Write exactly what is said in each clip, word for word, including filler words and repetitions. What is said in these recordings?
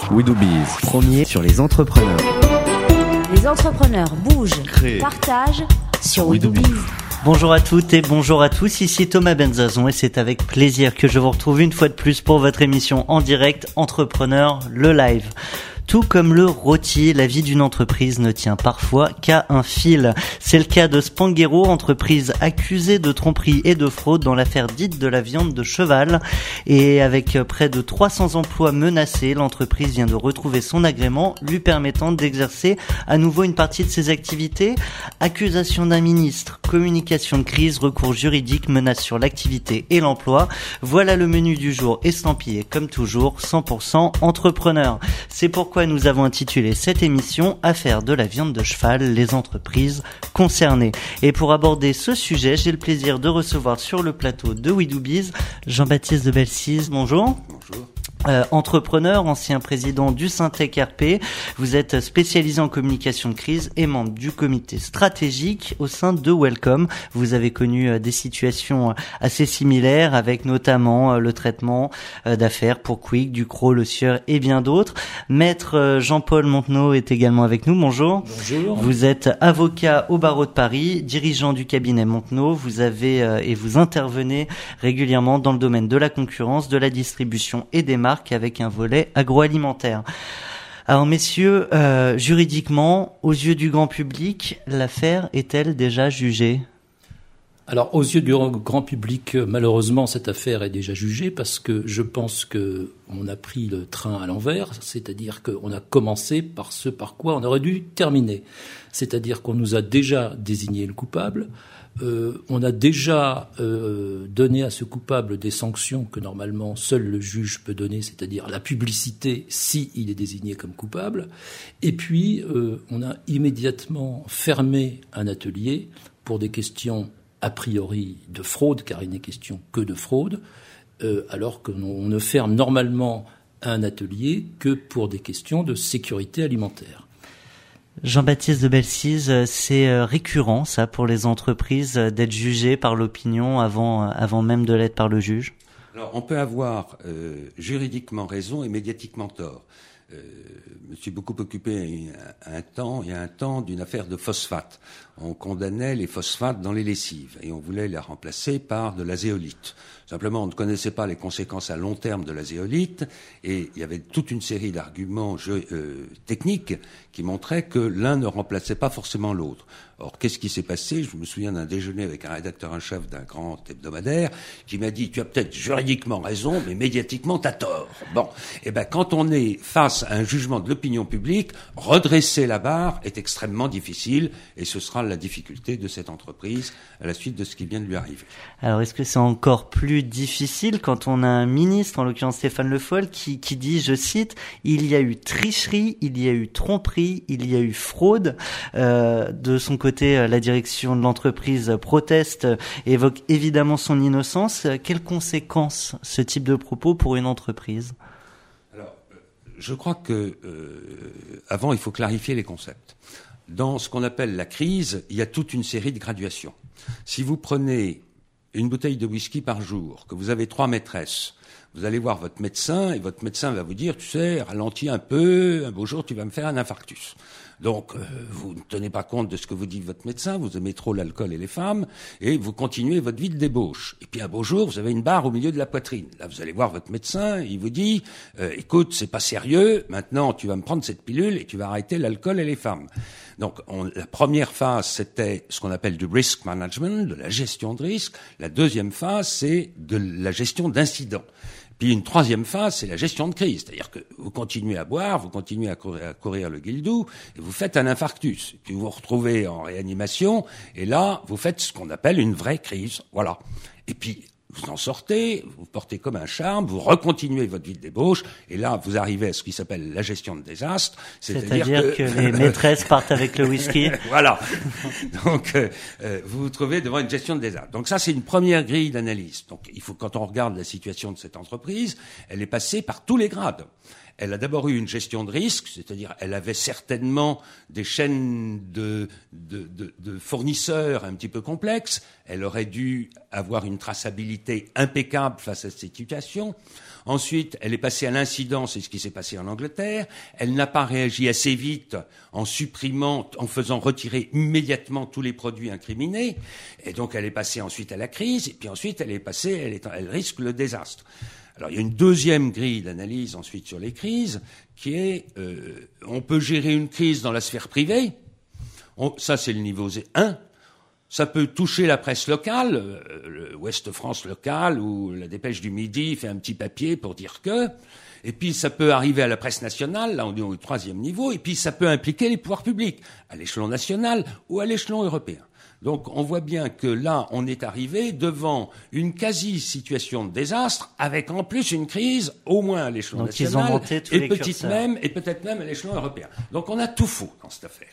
We Do Biz, premier sur les entrepreneurs. Les entrepreneurs bougent, Créer. partagent sur We We Do Do Biz. Bonjour à toutes et bonjour à tous, ici Thomas Benzazon et c'est avec plaisir que je vous retrouve une fois de plus pour votre émission en direct Entrepreneur, le live. Tout comme le rôti, la vie d'une entreprise ne tient parfois qu'à un fil. C'est le cas de Spanghero, entreprise accusée de tromperie et de fraude dans l'affaire dite de la viande de cheval. Et avec près de trois cents emplois menacés, l'entreprise vient de retrouver son agrément lui permettant d'exercer à nouveau une partie de ses activités. Accusation d'un ministre, communication de crise, recours juridique, menace sur l'activité et l'emploi. Voilà le menu du jour estampillé comme toujours cent pour cent entrepreneur. C'est pourquoi nous avons intitulé cette émission « Affaire de la viande de cheval, les entreprises concernées ». Et pour aborder ce sujet, j'ai le plaisir de recevoir sur le plateau de We Do Biz Jean-Baptiste de Belsize. Bonjour. Bonjour. Euh, entrepreneur, ancien président du Syntec R P, vous êtes spécialisé en communication de crise et membre du comité stratégique au sein de Welcome. Vous avez connu euh, des situations assez similaires avec notamment euh, le traitement euh, d'affaires pour Quick, Ducrot, Le Sieur et bien d'autres. Maître euh, Jean-Paul Montenot est également avec nous. Bonjour. Bonjour. Vous êtes avocat au barreau de Paris, dirigeant du cabinet Montenot. Vous avez euh, et vous intervenez régulièrement dans le domaine de la concurrence, de la distribution et des marques avec un volet agroalimentaire. Alors messieurs, euh, juridiquement, aux yeux du grand public, l'affaire est-elle déjà jugée ? Alors, aux yeux du grand public, malheureusement, cette affaire est déjà jugée parce que je pense que on a pris le train à l'envers, c'est-à-dire qu'on a commencé par ce par quoi on aurait dû terminer. C'est-à-dire qu'on nous a déjà désigné le coupable, euh, on a déjà euh, donné à ce coupable des sanctions que normalement seul le juge peut donner, c'est-à-dire la publicité si il est désigné comme coupable, et puis euh, on a immédiatement fermé un atelier pour des questions a priori de fraude, car il n'est question que de fraude, euh, alors qu'on ne ferme normalement un atelier que pour des questions de sécurité alimentaire. Jean-Baptiste de Belsize, c'est récurrent ça pour les entreprises d'être jugées par l'opinion avant, avant même de l'être par le juge ? Alors on peut avoir euh, juridiquement raison et médiatiquement tort. Euh, je me suis beaucoup occupé un, un temps, il y a un temps, d'une affaire de phosphate. On condamnait les phosphates dans les lessives et on voulait les remplacer par de la zéolite. Simplement, on ne connaissait pas les conséquences à long terme de la zéolite et il y avait toute une série d'arguments jeux, euh, techniques qui montraient que l'un ne remplaçait pas forcément l'autre. Or, qu'est-ce qui s'est passé ? Je me souviens d'un déjeuner avec un rédacteur en chef d'un grand hebdomadaire qui m'a dit « Tu as peut-être juridiquement raison, mais médiatiquement, t'as tort. » Bon, eh ben, quand on est face à un jugement de l'opinion publique, redresser la barre est extrêmement difficile et ce sera la difficulté de cette entreprise à la suite de ce qui vient de lui arriver. Alors, est-ce que c'est encore plus difficile quand on a un ministre, en l'occurrence Stéphane Le Foll, qui, qui dit, je cite, « Il y a eu tricherie, il y a eu tromperie, il y a eu fraude. Euh, » De son côté, la direction de l'entreprise proteste, évoque évidemment son innocence. Quelles conséquences ce type de propos pour une entreprise ? Alors, je crois que euh, avant, il faut clarifier les concepts. Dans ce qu'on appelle la crise, il y a toute une série de graduations. Si vous prenez une bouteille de whisky par jour, que vous avez trois maîtresses, vous allez voir votre médecin et votre médecin va vous dire, tu sais, ralentis un peu, un beau jour tu vas me faire un infarctus. Donc, euh, vous ne tenez pas compte de ce que vous dit votre médecin, vous aimez trop l'alcool et les femmes, et vous continuez votre vie de débauche. Et puis un beau jour, vous avez une barre au milieu de la poitrine. Là, vous allez voir votre médecin, il vous dit, euh, écoute, c'est pas sérieux, maintenant tu vas me prendre cette pilule et tu vas arrêter l'alcool et les femmes. Donc, on, la première phase, c'était ce qu'on appelle du risk management, de la gestion de risque. La deuxième phase, c'est de la gestion d'incidents. Puis une troisième phase, c'est la gestion de crise. C'est-à-dire que vous continuez à boire, vous continuez à courir, à courir le guildou, et vous faites un infarctus. Puis vous vous retrouvez en réanimation, et là, vous faites ce qu'on appelle une vraie crise. Voilà. Et puis, vous en sortez, vous portez comme un charme, vous recontinuez votre vie de débauche, et là, vous arrivez à ce qui s'appelle la gestion de désastre. C'est-à-dire, C'est-à-dire que... que les maîtresses partent avec le whisky. Voilà. Donc, euh, vous vous trouvez devant une gestion de désastre. Donc ça, c'est une première grille d'analyse. Donc, il faut, quand on regarde la situation de cette entreprise, elle est passée par tous les grades. elle a d'abord eu une gestion de risque, c'est-à-dire elle avait certainement des chaînes de, de, de, de fournisseurs un petit peu complexes. Elle aurait dû avoir une traçabilité impeccable face à cette situation. Ensuite, elle est passée à l'incident, c'est ce qui s'est passé en Angleterre. Elle n'a pas réagi assez vite en supprimant, en faisant retirer immédiatement tous les produits incriminés. Et donc, elle est passée ensuite à la crise. Et puis ensuite, elle est passée, elle, est, elle risque le désastre. Alors, il y a une deuxième grille d'analyse ensuite sur les crises, qui est, euh, on peut gérer une crise dans la sphère privée. On, ça, c'est le niveau un. Ça peut toucher la presse locale, euh, le Ouest France local, ou la Dépêche du Midi fait un petit papier pour dire que. Et puis, ça peut arriver à la presse nationale, là, on est au troisième niveau. Et puis, ça peut impliquer les pouvoirs publics, à l'échelon national ou à l'échelon européen. Donc, on voit bien que là, on est arrivé devant une quasi-situation de désastre, avec en plus une crise, au moins à l'échelon Donc, national, ils ont monté tous et les petite curseurs. même, et peut-être même à l'échelon européen. Donc, on a tout faux dans cette affaire.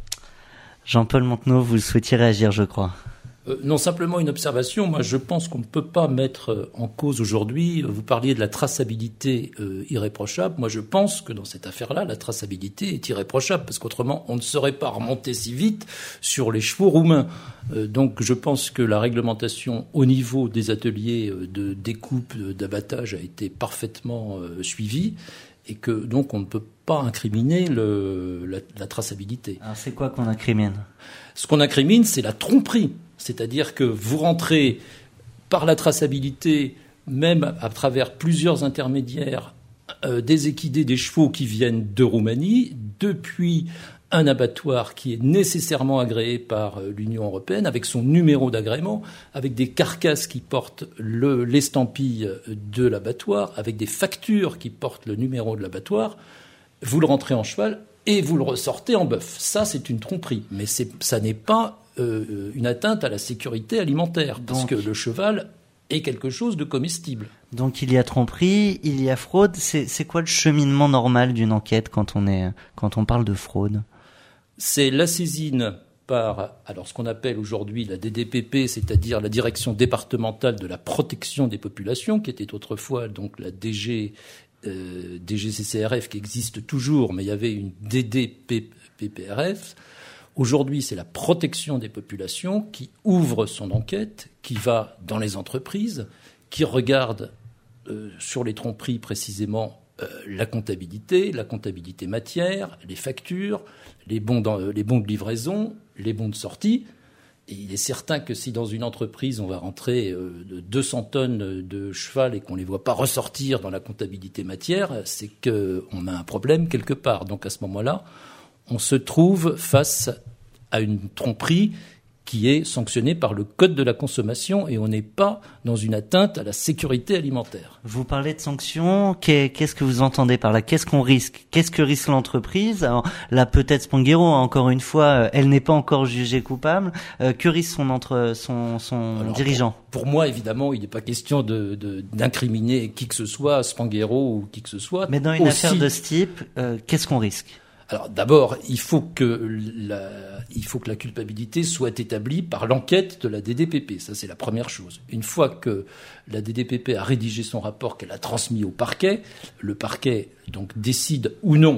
Jean-Paul Montenot, vous souhaitiez réagir, je crois. Euh, non, simplement une observation. Moi, je pense qu'on ne peut pas mettre en cause aujourd'hui, vous parliez de la traçabilité euh, irréprochable. Moi, je pense que dans cette affaire-là, la traçabilité est irréprochable, parce qu'autrement, on ne saurait pas remonter si vite sur les chevaux roumains. Euh, donc, je pense que la réglementation au niveau des ateliers de découpe, d'abattage a été parfaitement euh, suivie, et que donc on ne peut pas incriminer le, la, la traçabilité. Alors, c'est quoi qu'on incrimine ? Ce qu'on incrimine, c'est la tromperie. C'est-à-dire que vous rentrez par la traçabilité, même à travers plusieurs intermédiaires, euh, des équidés des chevaux qui viennent de Roumanie, depuis un abattoir qui est nécessairement agréé par euh, l'Union européenne, avec son numéro d'agrément, avec des carcasses qui portent le, l'estampille de l'abattoir, avec des factures qui portent le numéro de l'abattoir. Vous le rentrez en cheval et vous le ressortez en bœuf. Ça, c'est une tromperie. Mais c'est, ça n'est pas euh, une atteinte à la sécurité alimentaire, parce Donc, que le cheval est quelque chose de comestible. Donc il y a tromperie, il y a fraude. C'est, c'est quoi le cheminement normal d'une enquête quand on, est, quand on parle de fraude ? C'est la saisine par alors ce qu'on appelle aujourd'hui la D D P P, c'est-à-dire la Direction départementale de la protection des populations, qui était autrefois donc la D G, euh, D G C C R F, qui existe toujours, mais il y avait une D D P P R F. Aujourd'hui, c'est la protection des populations qui ouvre son enquête, qui va dans les entreprises, qui regarde euh, sur les tromperies précisément euh, la comptabilité, la comptabilité matière, les factures, les bons, dans, les bons de livraison, les bons de sortie. Et il est certain que si dans une entreprise, on va rentrer euh, de deux cents tonnes de cheval et qu'on ne les voit pas ressortir dans la comptabilité matière, c'est qu'on a un problème quelque part. Donc à ce moment-là, on se trouve face à une tromperie qui est sanctionnée par le Code de la consommation, et on n'est pas dans une atteinte à la sécurité alimentaire. Vous parlez de sanctions, qu'est-ce que vous entendez par là ? Qu'est-ce qu'on risque ? Qu'est-ce que risque l'entreprise ? Alors, là, peut-être Spanghero, encore une fois, elle n'est pas encore jugée coupable. Euh, que risque son, entre, son, son Alors, dirigeant ? pour, pour moi, évidemment, il n'est pas question de, de, d'incriminer qui que ce soit, Spanghero ou qui que ce soit. Mais dans une Aussi, affaire de ce type, euh, qu'est-ce qu'on risque ? Alors d'abord, il faut que la, il faut que la culpabilité soit établie par l'enquête de la D D P P. Ça, c'est la première chose. Une fois que la D D P P a rédigé son rapport, qu'elle a transmis au parquet, le parquet donc décide ou non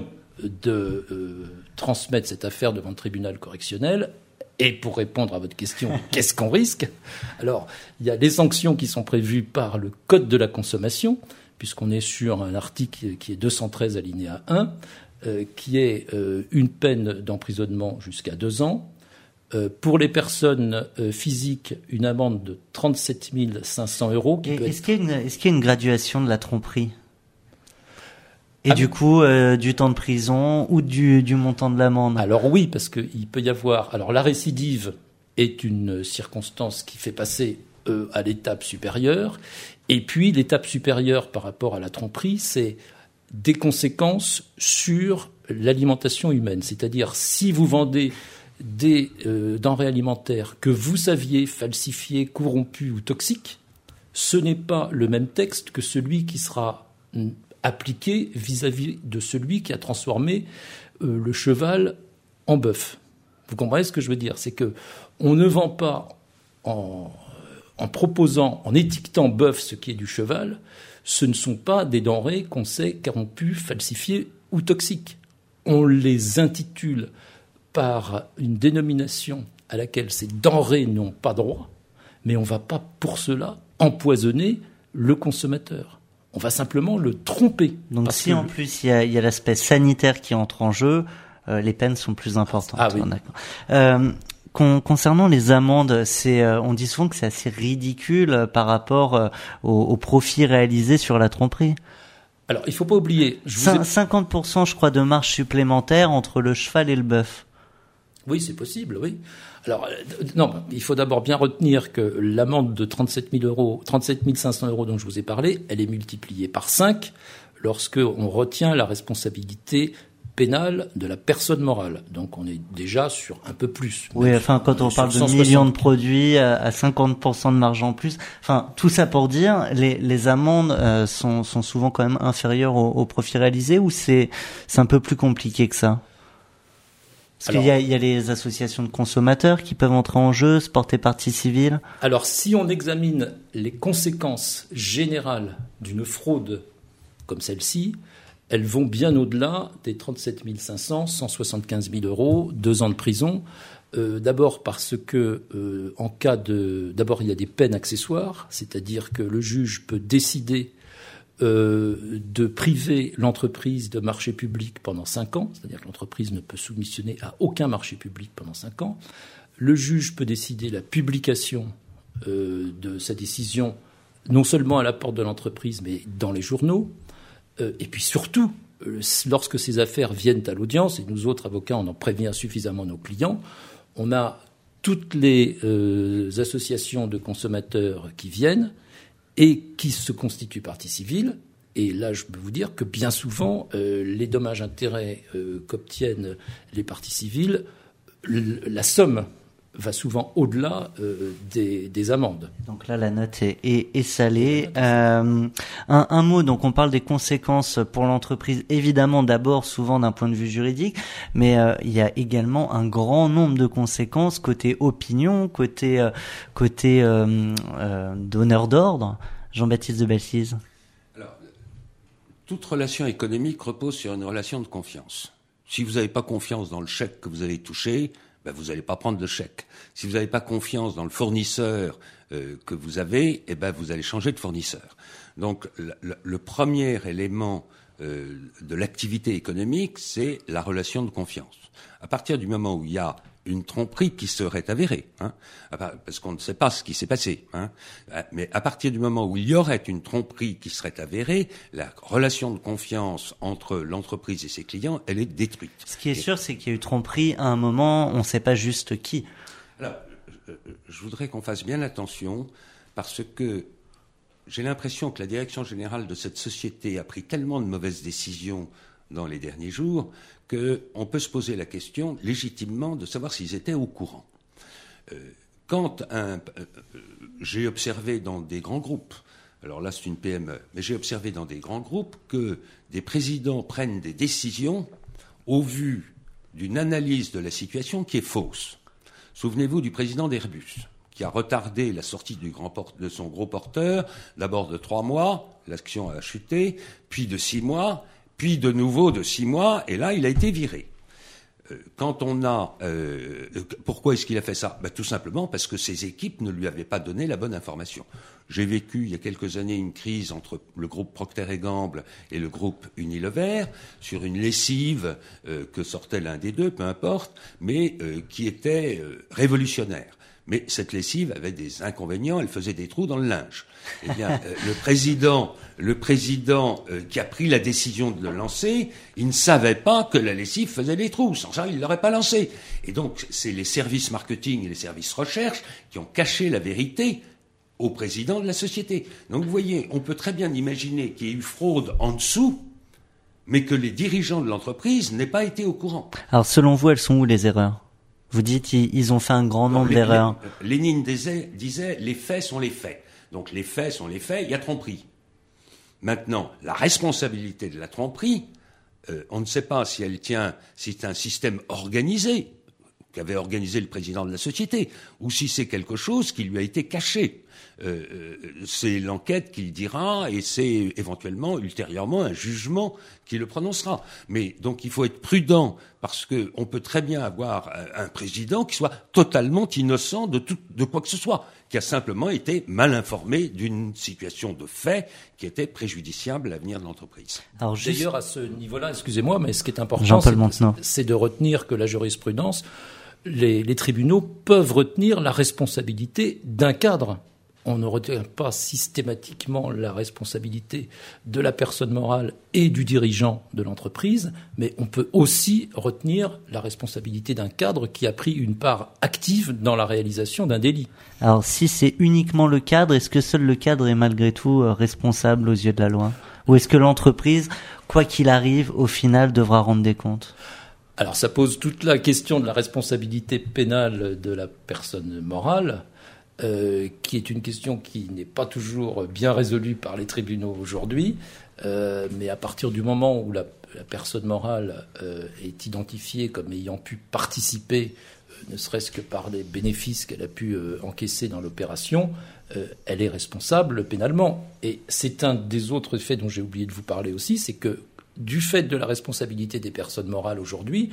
de euh, transmettre cette affaire devant le tribunal correctionnel. Et pour répondre à votre question, qu'est-ce qu'on risque ? Alors, il y a les sanctions qui sont prévues par le Code de la consommation, puisqu'on est sur un article qui est deux cent treize alinéa un, Euh, qui est euh, une peine d'emprisonnement jusqu'à deux ans. Euh, pour les personnes euh, physiques, une amende de trente-sept mille cinq cents euros. Qui Et, peut est-ce, être... qu'il y a une, est-ce qu'il y a une graduation de la tromperie ? Et Ah, du coup, euh, du temps de prison ou du, du montant de l'amende ? Alors oui, parce qu'il peut y avoir... Alors la récidive est une circonstance qui fait passer euh, à l'étape supérieure. Et puis l'étape supérieure par rapport à la tromperie, c'est des conséquences sur l'alimentation humaine. C'est-à-dire, si vous vendez des euh, denrées alimentaires que vous saviez falsifiées, corrompues ou toxiques, ce n'est pas le même texte que celui qui sera mm, appliqué vis-à-vis de celui qui a transformé euh, le cheval en bœuf. Vous comprenez ce que je veux dire ? C'est que on ne vend pas en, en proposant, en étiquetant bœuf ce qui est du cheval, ce ne sont pas des denrées qu'on sait corrompues, falsifiées ou toxiques. On les intitule par une dénomination à laquelle ces denrées n'ont pas droit, mais on ne va pas pour cela empoisonner le consommateur. On va simplement le tromper. Donc si en le... plus il y a, il y a l'aspect sanitaire qui entre en jeu, euh, les peines sont plus importantes. Ah oui. D'accord. Euh, con, concernant les amendes, c'est, euh, on dit souvent que c'est assez ridicule euh, par rapport euh, au, au profit réalisé sur la tromperie. Alors il ne faut pas oublier... Je vous ai... cinquante pour cent je crois de marge supplémentaire entre le cheval et le bœuf. Oui, c'est possible, oui. Alors, euh, non, il faut d'abord bien retenir que l'amende de trente-sept mille euros, trente-sept mille cinq cents euros dont je vous ai parlé, elle est multipliée par cinq lorsque on retient la responsabilité pénale de la personne morale. Donc, on est déjà sur un peu plus. Oui, enfin, quand on parle de millions de produits à cinquante pour cent de marge en plus, enfin, tout ça pour dire, les, les amendes euh, sont, sont souvent quand même inférieures au, au profit réalisé, ou c'est, c'est un peu plus compliqué que ça? Parce alors, qu'il y a, il y a les associations de consommateurs qui peuvent entrer en jeu, se porter partie civile. Alors, si on examine les conséquences générales d'une fraude comme celle-ci, elles vont bien au-delà des trente-sept mille cinq cents, cent soixante-quinze mille euros, deux ans de prison. Euh, d'abord parce que, euh, en cas de, d'abord il y a des peines accessoires, c'est-à-dire que le juge peut décider Euh, de priver l'entreprise de marché public pendant cinq ans, c'est-à-dire que l'entreprise ne peut soumissionner à aucun marché public pendant cinq ans. Le juge peut décider la publication euh, de sa décision, non seulement à la porte de l'entreprise, mais dans les journaux. Euh, et puis surtout, euh, lorsque ces affaires viennent à l'audience, et nous autres avocats, on en prévient suffisamment nos clients, on a toutes les euh, associations de consommateurs qui viennent, et qui se constituent partie civile. Et là, je peux vous dire que bien souvent, euh, les dommages-intérêts euh, qu'obtiennent les parties civiles, l- la somme va souvent au-delà euh, des, des amendes. Donc là, la note est, est, est salée. Euh, un, un mot, donc on parle des conséquences pour l'entreprise, évidemment d'abord souvent d'un point de vue juridique, mais euh, il y a également un grand nombre de conséquences côté opinion, côté, euh, côté euh, euh, donneur d'ordre. Jean-Baptiste de Belsize. Alors, toute relation économique repose sur une relation de confiance. Si vous n'avez pas confiance dans le chèque que vous allez toucher, ben vous n'allez pas prendre de chèque. Si vous n'avez pas confiance dans le fournisseur euh, que vous avez, eh ben vous allez changer de fournisseur. Donc le, le, le premier élément euh, de l'activité économique, c'est la relation de confiance. À partir du moment où il y a une tromperie qui serait avérée, hein, parce qu'on ne sait pas ce qui s'est passé, hein, mais à partir du moment où il y aurait une tromperie qui serait avérée, la relation de confiance entre l'entreprise et ses clients, elle est détruite. Ce qui est et... sûr, c'est qu'il y a eu tromperie à un moment, on ne sait pas juste qui. Alors, je voudrais qu'on fasse bien attention, parce que j'ai l'impression que la direction générale de cette société a pris tellement de mauvaises décisions dans les derniers jours, qu'on peut se poser la question légitimement de savoir s'ils étaient au courant. Euh, quand un, euh, j'ai observé dans des grands groupes, alors là c'est une P M E, mais j'ai observé dans des grands groupes que des présidents prennent des décisions au vu d'une analyse de la situation qui est fausse. Souvenez-vous du président d'Airbus, qui a retardé la sortie du grand port- de son gros porteur, d'abord de trois mois, l'action a chuté, puis de six mois, puis de nouveau de six mois, et là, il a été viré. Euh, quand on a... Euh, pourquoi est-ce qu'il a fait ça? Ben, tout simplement parce que ses équipes ne lui avaient pas donné la bonne information. J'ai vécu, il y a quelques années, une crise entre le groupe Procter et Gamble et le groupe Unilever sur une lessive euh, que sortait l'un des deux, peu importe, mais euh, qui était euh, révolutionnaire. Mais cette lessive avait des inconvénients, elle faisait des trous dans le linge. Eh bien, euh, le président, le président euh, qui a pris la décision de le lancer, il ne savait pas que la lessive faisait des trous. Sans ça, il ne l'aurait pas lancé. Et donc, c'est les services marketing et les services recherche qui ont caché la vérité au président de la société. Donc, vous voyez, on peut très bien imaginer qu'il y ait eu fraude en dessous, mais que les dirigeants de l'entreprise n'aient pas été au courant. Alors, selon vous, elles sont où les erreurs ? Vous dites ils ont fait un grand nombre les, d'erreurs. Les, Lénine disait, disait les faits sont les faits. Donc les faits sont les faits, il y a tromperie. Maintenant, la responsabilité de la tromperie, euh, on ne sait pas si elle tient, si c'est un système organisé, qu'avait organisé le président de la société, ou si c'est quelque chose qui lui a été caché. Euh, c'est l'enquête qui le dira et c'est éventuellement, ultérieurement, un jugement qui le prononcera. Mais donc il faut être prudent parce que on peut très bien avoir un, un président qui soit totalement innocent de tout, de quoi que ce soit, qui a simplement été mal informé d'une situation de fait qui était préjudiciable à l'avenir de l'entreprise. Alors, juste... D'ailleurs, à ce niveau-là, excusez-moi, mais ce qui est important, Jean-Paul c'est, c'est de retenir que la jurisprudence, les, les tribunaux peuvent retenir la responsabilité d'un cadre. On ne retient pas systématiquement la responsabilité de la personne morale et du dirigeant de l'entreprise, mais on peut aussi retenir la responsabilité d'un cadre qui a pris une part active dans la réalisation d'un délit. Alors, si c'est uniquement le cadre, est-ce que seul le cadre est malgré tout responsable aux yeux de la loi ? Ou est-ce que l'entreprise, quoi qu'il arrive, au final, devra rendre des comptes ? Alors, ça pose toute la question de la responsabilité pénale de la personne morale. Euh, qui est une question qui n'est pas toujours bien résolue par les tribunaux aujourd'hui, euh, mais à partir du moment où la, la personne morale euh, est identifiée comme ayant pu participer, euh, ne serait-ce que par les bénéfices qu'elle a pu euh, encaisser dans l'opération, euh, elle est responsable pénalement. Et c'est un des autres faits dont j'ai oublié de vous parler aussi, c'est que du fait de la responsabilité des personnes morales aujourd'hui,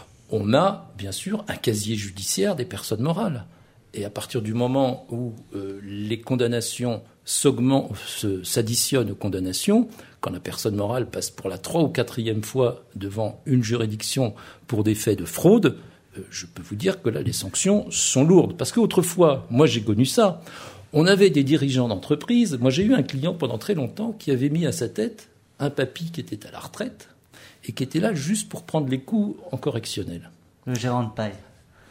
on a bien sûr un casier judiciaire des personnes morales. Et à partir du moment où euh, les condamnations s'augmentent, se, s'additionnent aux condamnations, quand la personne morale passe pour la trois ou quatrième fois devant une juridiction pour des faits de fraude, euh, je peux vous dire que là, les sanctions sont lourdes. Parce qu'autrefois, moi j'ai connu ça, on avait des dirigeants d'entreprise. Moi j'ai eu un client pendant très longtemps qui avait mis à sa tête un papy qui était à la retraite et qui était là juste pour prendre les coups en correctionnel. Le gérant de paille.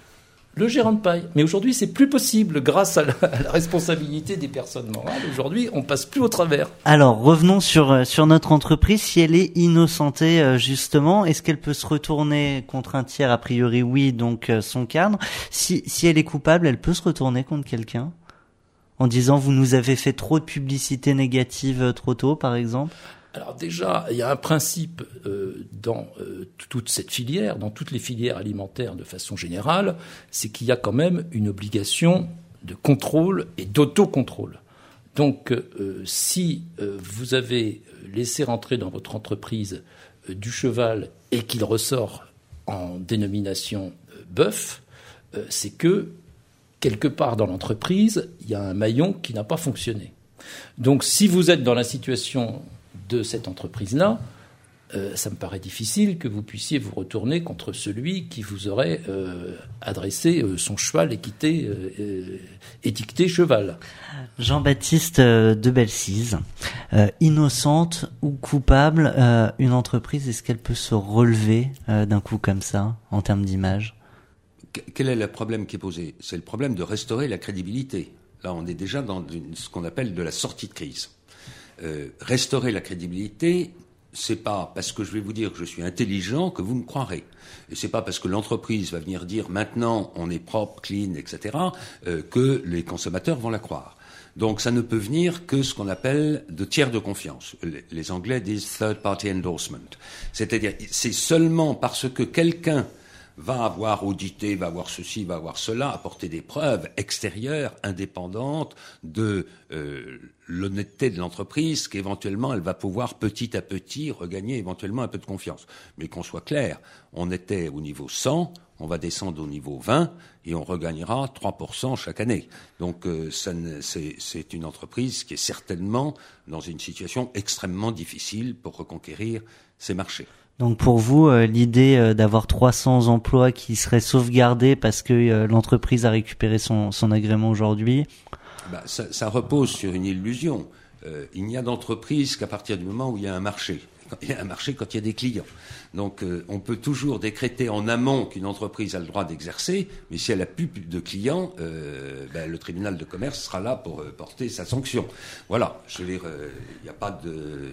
Le gérant de paille. Mais aujourd'hui, c'est plus possible grâce à la, à la responsabilité des personnes morales. Aujourd'hui, on passe plus au travers. Alors, revenons sur sur notre entreprise. Si elle est innocentée, justement, est-ce qu'elle peut se retourner contre un tiers ? A priori, oui, donc son cadre. Si si elle est coupable, elle peut se retourner contre quelqu'un en disant vous nous avez fait trop de publicité négative trop tôt, par exemple ? Alors déjà, il y a un principe euh, dans euh, toute cette filière, dans toutes les filières alimentaires de façon générale, c'est qu'il y a quand même une obligation de contrôle et d'autocontrôle. Donc, euh, si euh, vous avez laissé rentrer dans votre entreprise euh, du cheval et qu'il ressort en dénomination euh, bœuf, euh, c'est que quelque part dans l'entreprise, il y a un maillon qui n'a pas fonctionné. Donc, si vous êtes dans la situation de cette entreprise-là, euh, ça me paraît difficile que vous puissiez vous retourner contre celui qui vous aurait euh, adressé euh, son cheval équité, euh, étiqueté cheval. Jean-Baptiste de Belsize, euh, innocente ou coupable, euh, une entreprise, est-ce qu'elle peut se relever euh, d'un coup comme ça, en termes d'image ? Quel est le problème qui est posé ? C'est le problème de restaurer la crédibilité. Là, on est déjà dans une, ce qu'on appelle de la sortie de crise. Euh, restaurer la crédibilité, c'est pas parce que je vais vous dire que je suis intelligent que vous me croirez. Et c'est pas parce que l'entreprise va venir dire maintenant on est propre, clean, et cetera, euh, que les consommateurs vont la croire. Donc ça ne peut venir que ce qu'on appelle de tiers de confiance. Les, les Anglais disent third party endorsement. C'est-à-dire, c'est seulement parce que quelqu'un va avoir audité, va avoir ceci, va avoir cela, apporter des preuves extérieures, indépendantes de euh, l'honnêteté de l'entreprise, qu'éventuellement elle va pouvoir petit à petit regagner éventuellement un peu de confiance. Mais qu'on soit clair, on était au niveau cent, on va descendre au niveau vingt et on regagnera trois pour cent chaque année. Donc euh, ça ne, c'est, c'est une entreprise qui est certainement dans une situation extrêmement difficile pour reconquérir ses marchés. Donc pour vous, euh, l'idée euh, d'avoir trois cents emplois qui seraient sauvegardés parce que euh, l'entreprise a récupéré son, son agrément aujourd'hui, bah, ça, ça repose sur une illusion. Euh, il n'y a d'entreprise qu'à partir du moment où il y a un marché. Il y a un marché quand il y a des clients. Donc euh, on peut toujours décréter en amont qu'une entreprise a le droit d'exercer, mais si elle a plus de clients, euh, ben, le tribunal de commerce sera là pour euh, porter sa sanction. Voilà, je veux dire, il euh, n'y a pas de...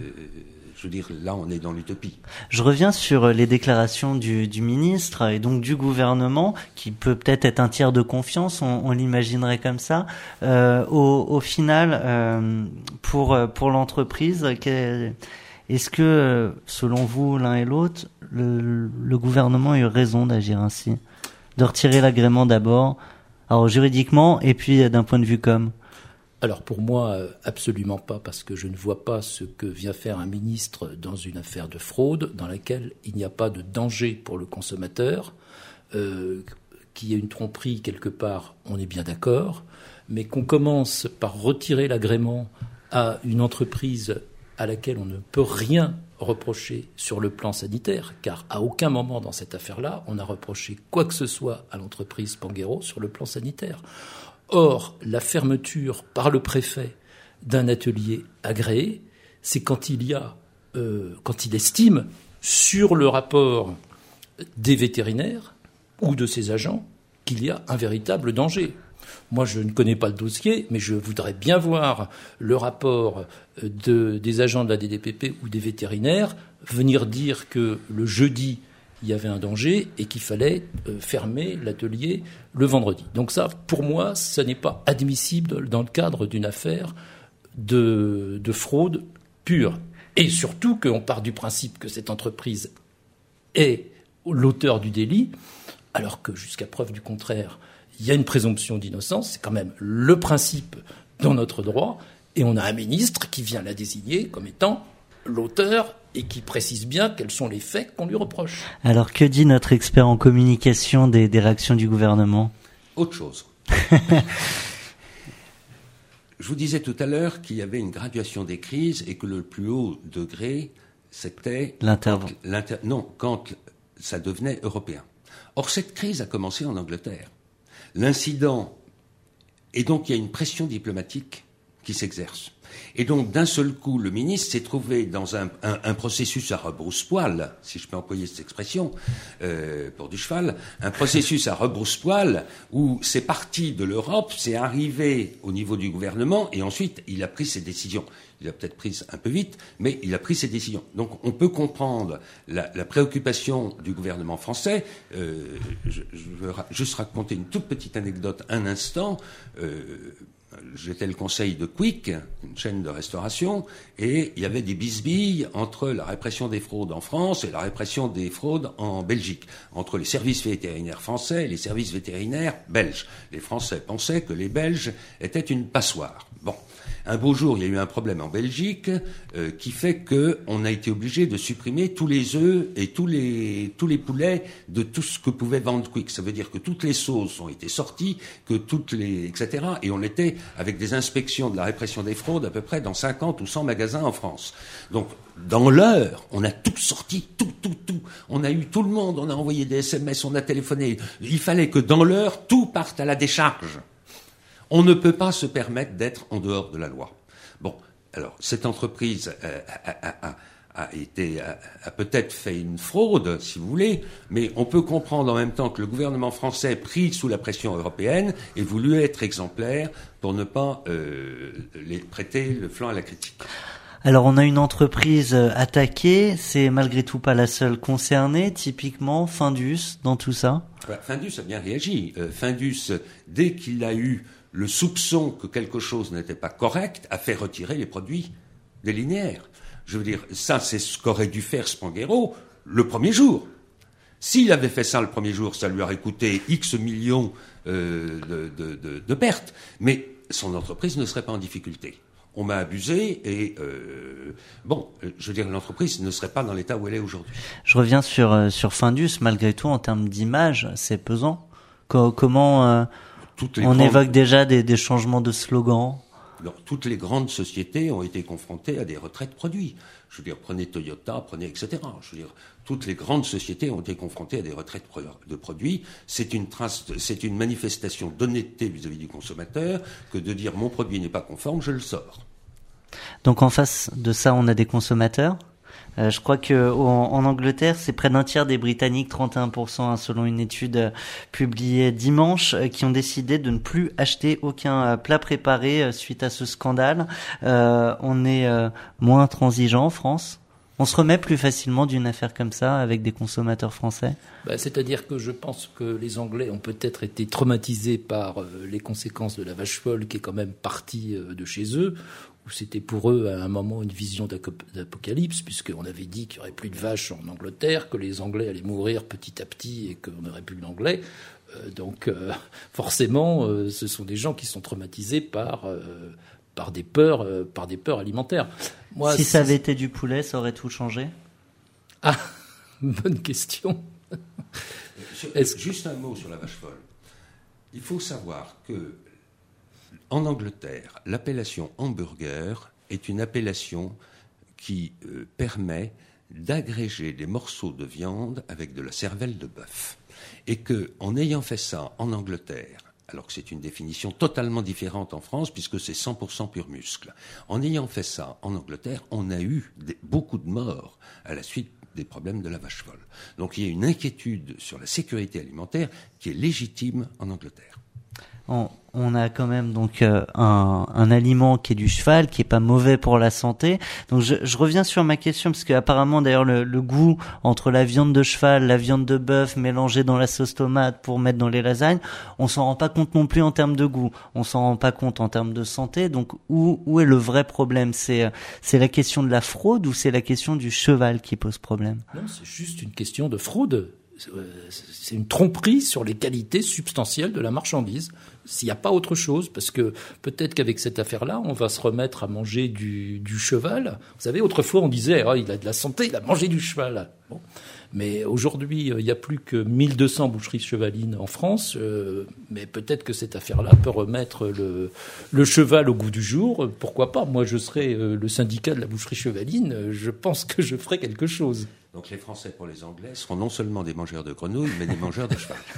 Je veux dire, là, on est dans l'utopie. Je reviens sur les déclarations du, du ministre et donc du gouvernement, qui peut peut-être être un tiers de confiance, on, on l'imaginerait comme ça. Euh, au, au final, euh, pour pour l'entreprise, est-ce que, selon vous, l'un et l'autre, le, le gouvernement a eu raison d'agir ainsi, de retirer l'agrément d'abord, alors juridiquement et puis d'un point de vue com? Alors pour moi, absolument pas, parce que je ne vois pas ce que vient faire un ministre dans une affaire de fraude dans laquelle il n'y a pas de danger pour le consommateur. Euh, qu'il y ait une tromperie quelque part, on est bien d'accord, mais qu'on commence par retirer l'agrément à une entreprise à laquelle on ne peut rien reprocher sur le plan sanitaire, car à aucun moment dans cette affaire-là, on a reproché quoi que ce soit à l'entreprise Spanghero sur le plan sanitaire. Or, la fermeture par le préfet d'un atelier agréé, c'est quand il y a, euh, quand il estime sur le rapport des vétérinaires ou de ses agents qu'il y a un véritable danger. Moi, je ne connais pas le dossier, mais je voudrais bien voir le rapport de, des agents de la D D P P ou des vétérinaires venir dire que le jeudi, il y avait un danger et qu'il fallait euh, fermer l'atelier le vendredi. Donc ça, pour moi, ça n'est pas admissible dans le cadre d'une affaire de, de fraude pure. Et surtout qu'on part du principe que cette entreprise est l'auteur du délit, alors que jusqu'à preuve du contraire, il y a une présomption d'innocence, c'est quand même le principe dans notre droit, et on a un ministre qui vient la désigner comme étant l'auteur et qui précise bien quels sont les faits qu'on lui reproche. Alors que dit notre expert en communication des, des réactions du gouvernement ? Autre chose. Je vous disais tout à l'heure qu'il y avait une graduation des crises et que le plus haut degré, c'était... L'intervention. L'inter... Non, quand ça devenait européen. Or, cette crise a commencé en Angleterre. L'incident, et donc il y a une pression diplomatique qui s'exerce. Et donc, d'un seul coup, le ministre s'est trouvé dans un, un, un processus à rebrousse-poil, si je peux employer cette expression, euh, pour du cheval, un processus à rebrousse-poil où c'est parti de l'Europe, c'est arrivé au niveau du gouvernement, et ensuite, il a pris ses décisions. Il a peut-être pris un peu vite, mais il a pris ses décisions. Donc, on peut comprendre la, la préoccupation du gouvernement français. Euh, je, je veux ra- juste raconter une toute petite anecdote un instant. Euh, J'étais le conseil de Quick, une chaîne de restauration, et il y avait des bisbilles entre la répression des fraudes en France et la répression des fraudes en Belgique, entre les services vétérinaires français et les services vétérinaires belges. Les Français pensaient que les Belges étaient une passoire. Bon. Un beau jour, il y a eu un problème en Belgique euh, qui fait qu'on a été obligé de supprimer tous les œufs et tous les, tous les poulets de tout ce que pouvait vendre Quick. Ça veut dire que toutes les sauces ont été sorties, que toutes les... et cetera. Et on était avec des inspections de la répression des fraudes à peu près dans cinquante ou cent magasins en France. Donc, dans l'heure, on a tout sorti, tout, tout, tout. On a eu tout le monde, on a envoyé des S M S, on a téléphoné. Il fallait que dans l'heure, tout parte à la décharge. On ne peut pas se permettre d'être en dehors de la loi. Bon, alors, cette entreprise euh, a, a, a, a, été, a, a peut-être fait une fraude, si vous voulez, mais on peut comprendre en même temps que le gouvernement français, pris sous la pression européenne, ait voulu être exemplaire pour ne pas euh, les prêter le flanc à la critique. Alors, on a une entreprise attaquée, c'est malgré tout pas la seule concernée, typiquement Findus dans tout ça. Voilà, Findus a bien réagi. Euh, Findus, dès qu'il a eu le soupçon que quelque chose n'était pas correct, a fait retirer les produits des linéaires. Je veux dire, ça, c'est ce qu'aurait dû faire Spanghero le premier jour. S'il avait fait ça le premier jour, ça lui aurait coûté X millions euh, de, de, de, de pertes, mais son entreprise ne serait pas en difficulté. On m'a abusé et, euh, bon, je veux dire, l'entreprise ne serait pas dans l'état où elle est aujourd'hui. Je reviens sur, sur Findus, malgré tout, en termes d'image, c'est pesant. Co- comment... Euh Toutes les On grandes... évoque déjà des, des changements de slogan. Alors, toutes les grandes sociétés ont été confrontées à des retraits de produits. Je veux dire, prenez Toyota, prenez et cetera. Je veux dire, toutes les grandes sociétés ont été confrontées à des retraits de, pro- de produits. C'est une trace, c'est une manifestation d'honnêteté vis-à-vis du consommateur que de dire mon produit n'est pas conforme, je le sors. Donc en face de ça, on a des consommateurs. Euh, je crois que en, en Angleterre, c'est près d'un tiers des Britanniques, trente et un pour cent hein, selon une étude euh, publiée dimanche, euh, qui ont décidé de ne plus acheter aucun euh, plat préparé euh, suite à ce scandale. Euh, on est euh, moins transigeant en France. On se remet plus facilement d'une affaire comme ça avec des consommateurs français. Bah, c'est-à-dire que je pense que les Anglais ont peut-être été traumatisés par euh, les conséquences de la vache folle qui est quand même partie euh, de chez eux, où c'était pour eux à un moment une vision d'apocalypse, puisqu'on avait dit qu'il n'y aurait plus de vaches en Angleterre, que les Anglais allaient mourir petit à petit et qu'on n'aurait plus d'Anglais. Euh, donc euh, forcément, euh, ce sont des gens qui sont traumatisés par euh, par des peurs, euh, par des peurs alimentaires. Moi, si ça avait été du poulet, ça aurait tout changé ? Ah, bonne question. Est-ce... Juste un mot sur la vache folle. Il faut savoir que en Angleterre, l'appellation hamburger est une appellation qui euh, permet d'agréger des morceaux de viande avec de la cervelle de bœuf. Et que, en ayant fait ça en Angleterre, alors que c'est une définition totalement différente en France, puisque c'est cent pour cent pur muscle, en ayant fait ça en Angleterre, on a eu des, beaucoup de morts à la suite des problèmes de la vache folle. Donc il y a une inquiétude sur la sécurité alimentaire qui est légitime en Angleterre. On, on a quand même donc euh, un, un aliment qui est du cheval, qui est pas mauvais pour la santé. Donc je, je reviens sur ma question parce que apparemment d'ailleurs le, le goût entre la viande de cheval, la viande de bœuf mélangée dans la sauce tomate pour mettre dans les lasagnes, on s'en rend pas compte non plus en termes de goût. On s'en rend pas compte en termes de santé. Donc où où est le vrai problème ? C'est c'est la question de la fraude ou c'est la question du cheval qui pose problème ? Non, c'est juste une question de fraude. C'est une tromperie sur les qualités substantielles de la marchandise, s'il n'y a pas autre chose, parce que peut-être qu'avec cette affaire-là, on va se remettre à manger du, du cheval. Vous savez, autrefois, on disait oh, « il a de la santé, il a mangé du cheval bon. ». Mais aujourd'hui, il n'y a plus que mille deux cents boucheries chevalines en France, euh, mais peut-être que cette affaire-là peut remettre le, le cheval au goût du jour. Pourquoi pas ? Moi, je serais euh, le syndicat de la boucherie chevaline, je pense que je ferais quelque chose. Donc les Français pour les Anglais seront non seulement des mangeurs de grenouilles, mais des mangeurs de cheval.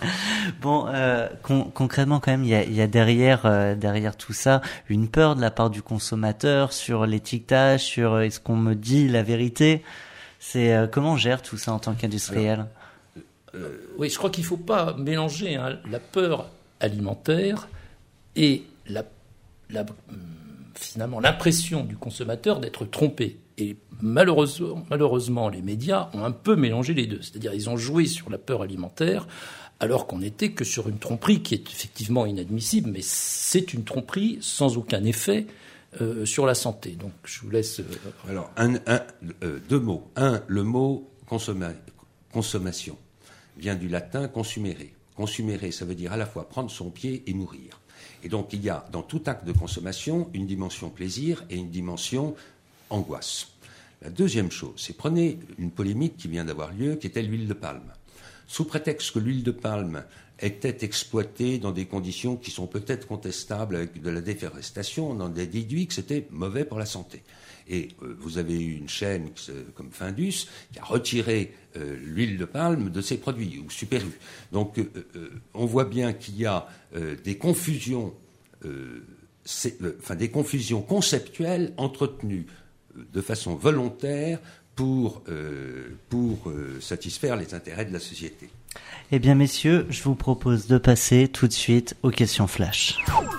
Bon, euh, con- concrètement quand même, il y a, il y a derrière, euh, derrière tout ça une peur de la part du consommateur sur l'étiquetage, sur euh, est-ce qu'on me dit la vérité ? C'est euh, comment on gère tout ça en tant qu'industriel ? Alors, euh, Oui, je crois qu'il ne faut pas mélanger hein, la peur alimentaire et la, la, finalement l'impression du consommateur d'être trompé. Et malheureusement, malheureusement, les médias ont un peu mélangé les deux. C'est-à-dire ils ont joué sur la peur alimentaire alors qu'on n'était que sur une tromperie qui est effectivement inadmissible, mais c'est une tromperie sans aucun effet euh, sur la santé. Donc je vous laisse... Euh... Alors, un, un, euh, deux mots. Un, le mot consomma, consommation vient du latin consumere. Consumere, ça veut dire à la fois prendre son pied et mourir. Et donc il y a dans tout acte de consommation une dimension plaisir et une dimension angoisse. La deuxième chose, c'est prenez une polémique qui vient d'avoir lieu, qui était l'huile de palme. Sous prétexte que l'huile de palme était exploitée dans des conditions qui sont peut-être contestables avec de la déforestation, on en a déduit que c'était mauvais pour la santé. Et euh, vous avez eu une chaîne comme Findus qui a retiré euh, l'huile de palme de ses produits, ou Super U. Donc euh, euh, on voit bien qu'il y a euh, des confusions, euh, c'est, euh, enfin des confusions conceptuelles entretenues de façon volontaire pour, euh, pour euh, satisfaire les intérêts de la société. Eh bien, messieurs, je vous propose de passer tout de suite aux questions flash.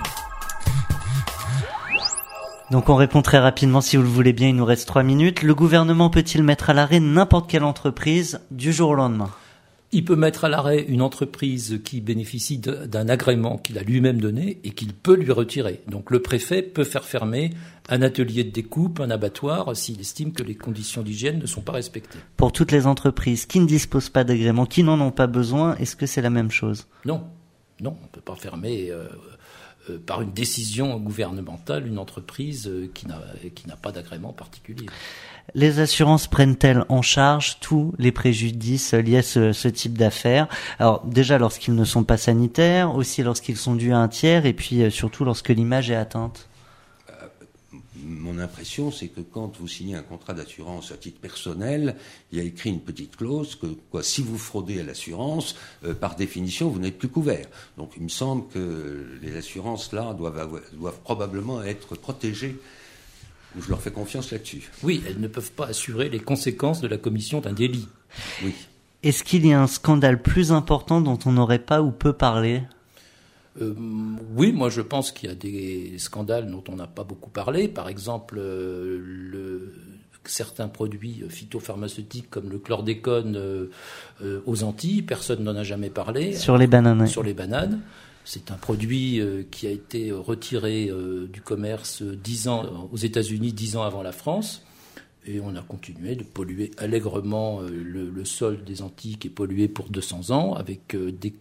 Donc on répond très rapidement si vous le voulez bien, il nous reste trois minutes. Le gouvernement peut-il mettre à l'arrêt n'importe quelle entreprise du jour au lendemain ? Il peut mettre à l'arrêt une entreprise qui bénéficie d'un agrément qu'il a lui-même donné et qu'il peut lui retirer. Donc le préfet peut faire fermer un atelier de découpe, un abattoir, s'il estime que les conditions d'hygiène ne sont pas respectées. Pour toutes les entreprises qui ne disposent pas d'agrément, qui n'en ont pas besoin, est-ce que c'est la même chose ? Non, non, on ne peut pas fermer euh, euh, par une décision gouvernementale une entreprise euh, qui n'a, qui n'a pas d'agrément particulier. Les assurances prennent-elles en charge tous les préjudices liés à ce, ce type d'affaires ? Alors déjà lorsqu'ils ne sont pas sanitaires, aussi lorsqu'ils sont dus à un tiers, et puis surtout lorsque l'image est atteinte. Euh, mon impression, c'est que quand vous signez un contrat d'assurance à titre personnel, il y a écrit une petite clause que quoi, si vous fraudez à l'assurance, euh, par définition, vous n'êtes plus couvert. Donc il me semble que les assurances là doivent, avoir, doivent probablement être protégées. Je leur fais confiance là-dessus. Oui, elles ne peuvent pas assurer les conséquences de la commission d'un délit. Oui. Est-ce qu'il y a un scandale plus important dont on n'aurait pas ou peu parlé ? euh, Oui, moi je pense qu'il y a des scandales dont on n'a pas beaucoup parlé. Par exemple, euh, le, certains produits phytopharmaceutiques comme le chlordécone euh, euh, aux Antilles, personne n'en a jamais parlé. Sur les bananes. Sur les bananes. C'est un produit euh, qui a été retiré euh, du commerce dix ans euh, aux États-Unis, dix ans avant la France, et on a continué de polluer allègrement euh, le, le sol des Antilles qui est pollué pour deux cents ans, avec euh, des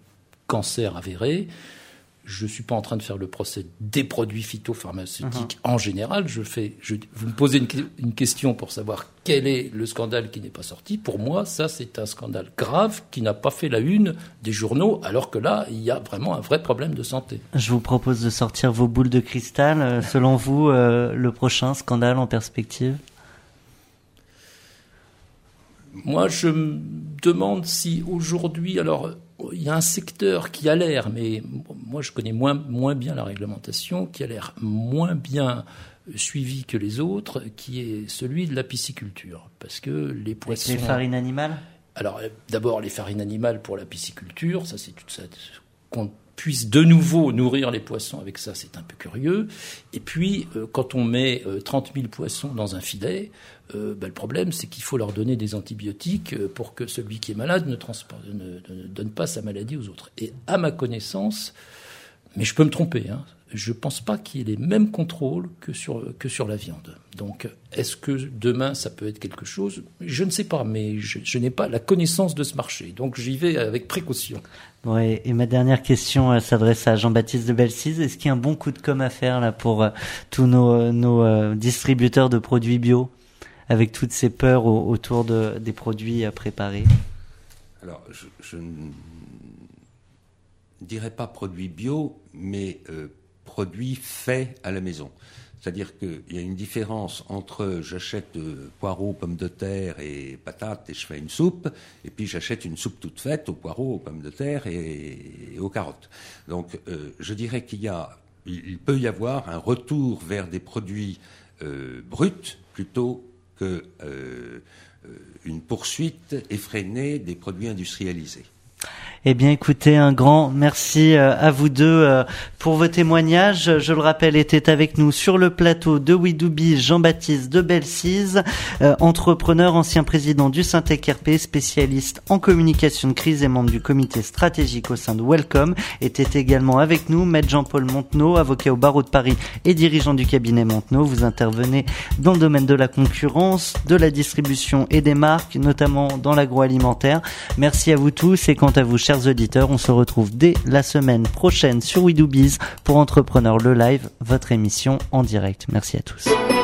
cancer avéré. Je suis pas en train de faire le procès des produits phytopharmaceutiques mmh. en général. Je fais, je, vous me posez une, une question pour savoir quel est le scandale qui n'est pas sorti. Pour moi, ça, c'est un scandale grave qui n'a pas fait la une des journaux, alors que là, il y a vraiment un vrai problème de santé. Je vous propose de sortir vos boules de cristal. Selon vous, euh, le prochain scandale en perspective ? Moi, je me demande si aujourd'hui, alors, il y a un secteur qui a l'air, mais moi je connais moins, moins bien la réglementation, qui a l'air moins bien suivi que les autres, qui est celui de la pisciculture. Parce que les poissons... Avec les farines animales ? Alors, d'abord, les farines animales pour la pisciculture, ça c'est tout ça. Qu'on puisse de nouveau nourrir les poissons avec ça, c'est un peu curieux. Et puis, euh, quand on met euh, trente mille poissons dans un filet, euh, ben, le problème, c'est qu'il faut leur donner des antibiotiques euh, pour que celui qui est malade ne, transport, ne, ne donne pas sa maladie aux autres. Et à ma connaissance, mais je peux me tromper, hein, je ne pense pas qu'il y ait les mêmes contrôles que sur, que sur la viande. Donc, est-ce que demain, ça peut être quelque chose ? Je ne sais pas, mais je, je n'ai pas la connaissance de ce marché. Donc, j'y vais avec précaution. Ouais, et ma dernière question euh, s'adresse à Jean-Baptiste de Bellesise. Est-ce qu'il y a un bon coup de com' à faire là pour euh, tous nos, nos euh, distributeurs de produits bio, avec toutes ces peurs au, autour de, des produits euh, préparés ? Alors, je, je ne dirais pas produits bio, mais euh, produits faits à la maison. C'est-à-dire qu'il y a une différence entre j'achète euh, poireaux, pommes de terre et patates et je fais une soupe, et puis j'achète une soupe toute faite aux poireaux, aux pommes de terre et, et aux carottes. Donc euh, je dirais qu'il y a, il peut y avoir un retour vers des produits euh, bruts plutôt que euh, une poursuite effrénée des produits industrialisés. Eh bien, écoutez, un grand merci à vous deux pour vos témoignages. Je le rappelle, était avec nous sur le plateau de We Do Biz Jean-Baptiste de Bellesise, euh, entrepreneur, ancien président du Syntec R P, spécialiste en communication de crise et membre du comité stratégique au sein de Welcome. Était également avec nous Maître Jean-Paul Montenot, avocat au barreau de Paris et dirigeant du cabinet Montenot. Vous intervenez dans le domaine de la concurrence, de la distribution et des marques, notamment dans l'agroalimentaire. Merci à vous tous et quant à vous, chers auditeurs, on se retrouve dès la semaine prochaine sur We Do Biz pour Entrepreneur le Live, votre émission en direct. Merci à tous.